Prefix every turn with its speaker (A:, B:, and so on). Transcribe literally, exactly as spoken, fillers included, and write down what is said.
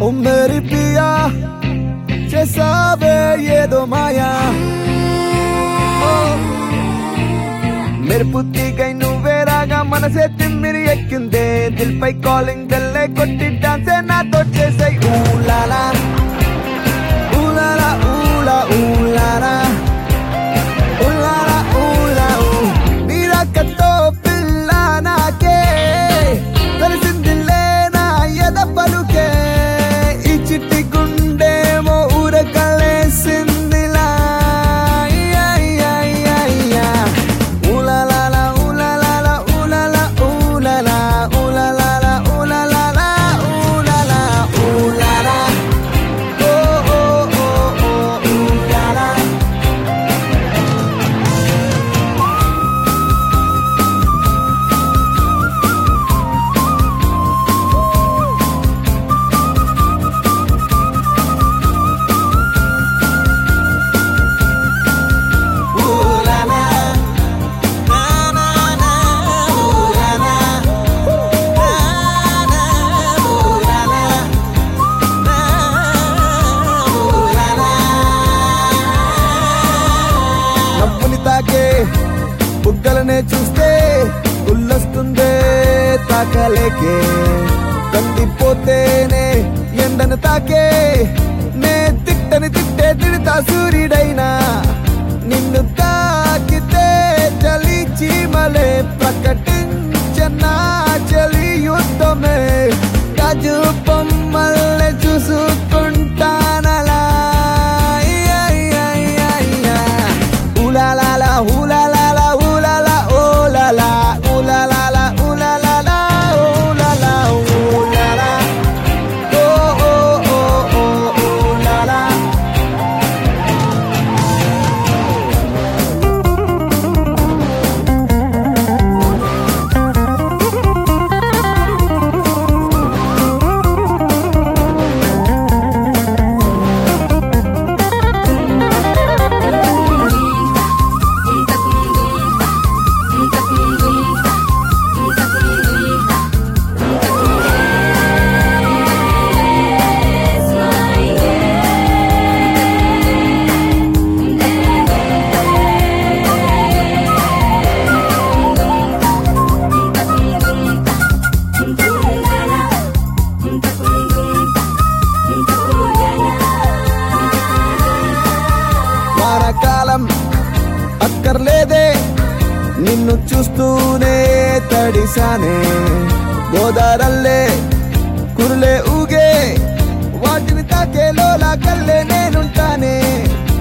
A: ओ मेरी पिया చేసావే ఏదో మాయా మెరుపు తీగై నువ్వే రాగా మనసే తిమ్మిరి ఎక్కిందే దిల్ పై కాలింగ్ బెల్లే కొట్టి డాన్సే నాతో చేసే ఊలాలా ఊలాలా ఊలా ఊలాలా ఊలాలా ఊలా నీరాకతో పిల్ల నాకే తెలిసిందిలే నా ఎద పలుకే ఈ చిట్టి గుండేమో ఊరకలేసిందిలా ఊలాలా ఊలాలా ఊలాలా ఊలాలా ఊలాలా ఊలాలా ఊలాలా ఊలాలా ఓ ఓ ఓ ఓ ఊలాలా బుగ్గలనే చూస్తే ఉల్లొస్తుందే తాకలేకే కందిపోతేనే ఎండను తాకే నే తిట్టని తిట్టే తిడతా సూర్యుడైనా నిన్ను తాకితే చలి చీమలే ప్రకటించనా చలి యుద్ధమే గాజు బొమ్మల్ని చూసుకుంటానలా ఊలాలా ఊలాలా కాలం అక్కర్లేదే నిన్ను చూస్తూనే తడిసానే గోదారల్లే కురులే ఊగే వాటిని తాకేలోలా కల్లే నేనుంటానే